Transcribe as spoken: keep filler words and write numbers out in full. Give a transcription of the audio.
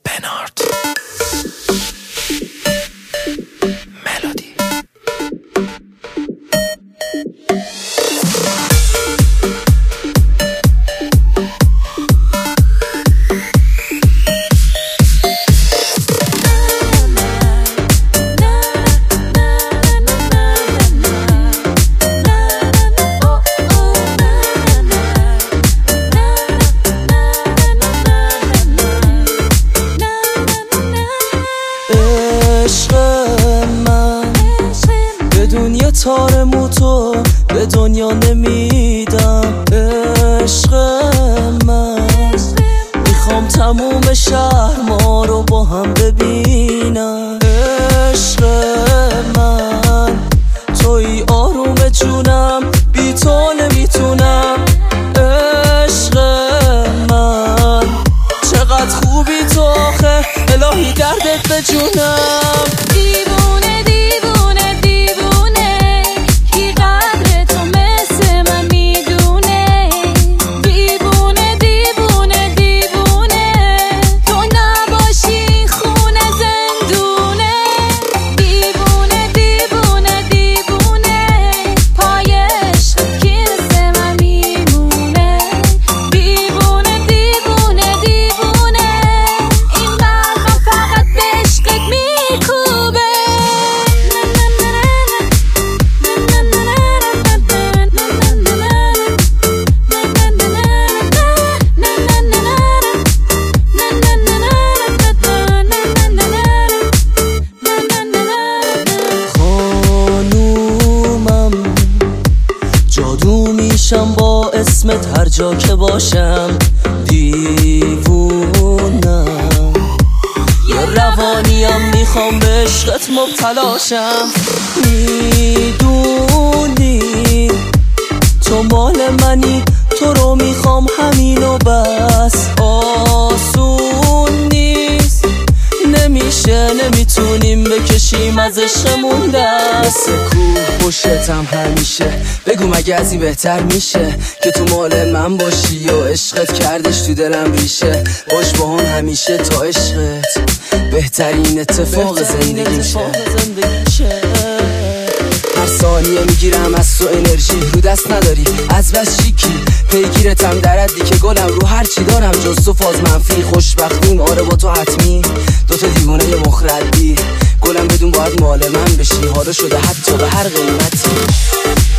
بنارد ملودی. تار موتو به دنیا نمیدم. عشق من میخوام تموم شهر ما رو با هم ببینم. عشق من توی آروم جونم، بی تو نمیتونم. عشق من چقدر خوبی تو آخه، الهی دردت به جونم. دیوونه دیوونه دیوونه کی قدر تو مثل من میدونه. دیوونه دیوونه دیوونه تو نباشی خونه زندونه. دیوونه دیوونه دیوونه پای عشق کی مثل من میمونه. دیوونه دیوونه دیوونه این قلبم فقط به عشقت میکوبه. خانومم جادو میشم با اسمت هر جا که باشم. دیوونم یه روانیم میخوام به عشقت مبتلاشم. میدونی تو مال منی، تو رو میخوام همین و بس. آسون نیست، نمیشه نمیتونیم بکشیم از عشقمون دست. کوه پشتم همیشه، بگو مگه از این بهتر میشه که تو مال من باشی و عشقت کردش تو دلم ریشه. باش با هم همیشه تا عشقت بهترین اتفاق زندگی میشه. هر ثانیه میگیرم از تو انرژی، رو دست نداری از بس شیکی. پیگیرتم درد که گلم رو هر چی دارم جز تو فاز منفی. خوشبختیم آره با تو حتمی، دوتا دیوانه مخردی. گلم بدون باید مال من بشی، حالا شده حتی به هر قیمتی.